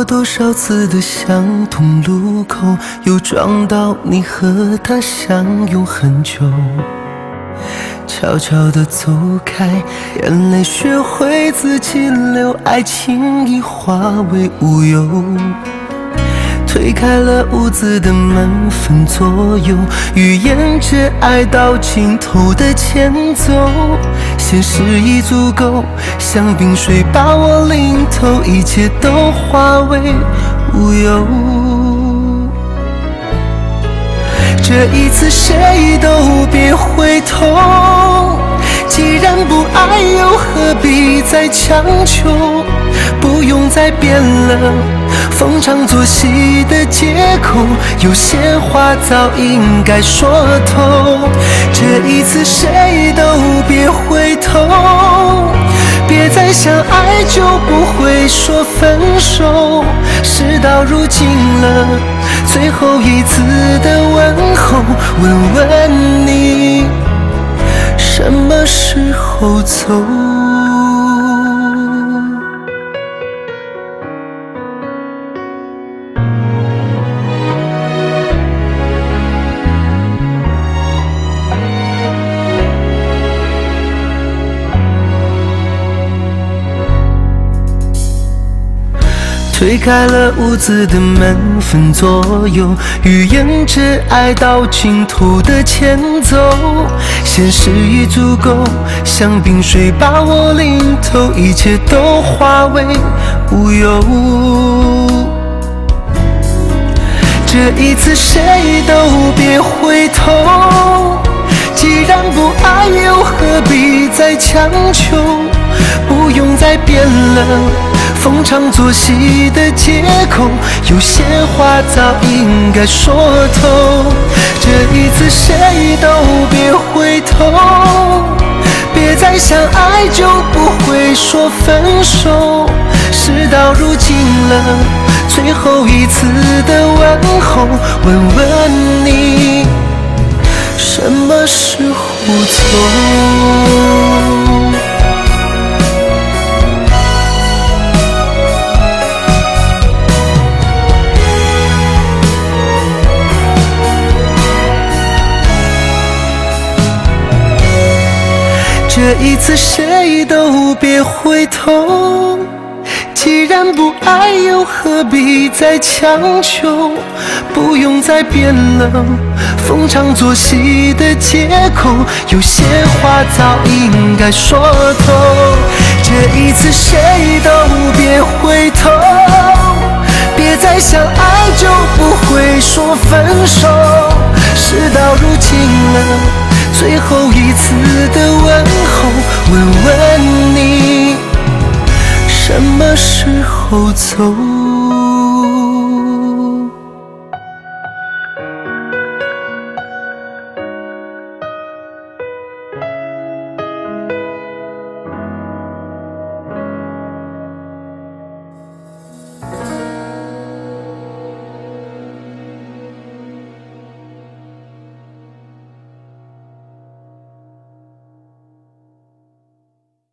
过多少次的相同路口，又撞到你和他相拥很久，悄悄地走开，眼泪学会自己流，爱情已化为乌有。推开了屋子的门，分左右，预言着爱到尽头的前奏。现实已足够，像冰水把我淋透，一切都化为乌有。这一次谁都别回头，既然不爱又何必再强求，不用再变了逢场作戏的借口，有些话早应该说透。这一次谁都别回头，别再想爱就不会说分手。事到如今了，最后一次的问候，问问你什么时候走。推开了屋子的门，分左右，预言着爱到尽头的前奏。现实已足够，像冰水把我淋透，一切都化为乌有。这一次谁都别回头，既然不爱又何必再强求，不用再变了逢场作戏的借口，有些话早应该说透。这一次谁都别回头，别再想爱就不会说分手。事到如今了，最后一次的问候，问问你什么时候走。这一次谁都别回头，既然不爱又何必再强求，不用再变了逢场作戏的借口，有些话早应该说透。这一次谁都别回头，别再想爱就不会说分手。事到如今了，最后一次的问候，问问你什么时候走。